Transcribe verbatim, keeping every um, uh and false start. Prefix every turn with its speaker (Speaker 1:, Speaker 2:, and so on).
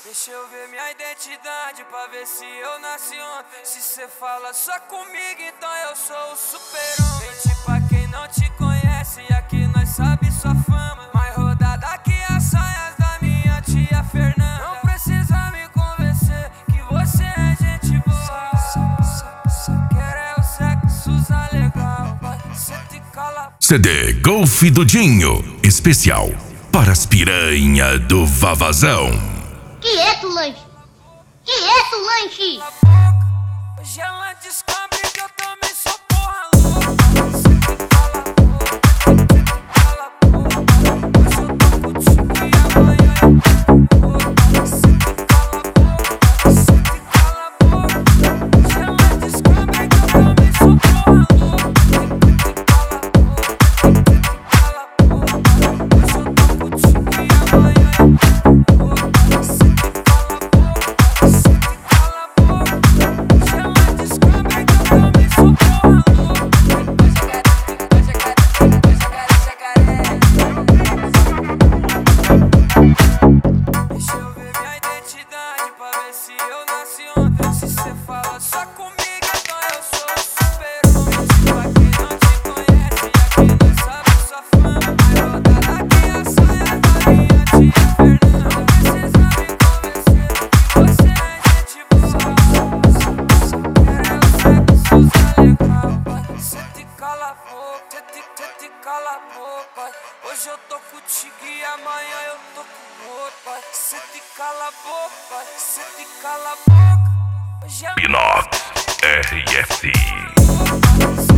Speaker 1: Deixa eu ver minha identidade pra ver se eu nasci ontem. Se cê fala só comigo, então eu sou o super-homem. Mente pra quem não te conhece, aqui nós sabe sua fama. Mais rodada que as saias da minha tia Fernanda. Não precisa me convencer que você é gente boa. Só quer é o sexo usar legal. Cê te cala.
Speaker 2: C D Golf do Dinho, especial para as piranha do Vavazão.
Speaker 3: Quieto, lanche! Quieto, lanche!
Speaker 1: Hoje ela descobre que eu também sou porra louca. Cê te cala a boca, cala a boca. Hoje eu tô contigo e amanhã eu tô com outra. Cê te cala a boca, cê te cala a boca. Hoje ela descobre que eu também sou porra louca. Cê te cala a boca, cala a boca. Hoje eu tô contigo e amanhã eu tô com outra. Cê te cala a boca, cê te cala a boca. Hoje ela descobre que eu também sou porra louca. Deixa eu ver minha identidade pra ver se eu nasci ontem. Se cê fala só comigo, então eu sou o super-homem. Pra quem não te conhece, aqui nós sabe sua fama. Mais rodada que a saia da minha tia Fernanda. Não precisa me convencer que você é gente boa. Só quer é o sexo usar legal. Cê te cala a boca, cê te, cê te cala a boca. Hoje eu tô contigo e amanhã eu tô com outra. Cê te cala a boca, cê te cala a boca. Hoje é
Speaker 2: Binox R F.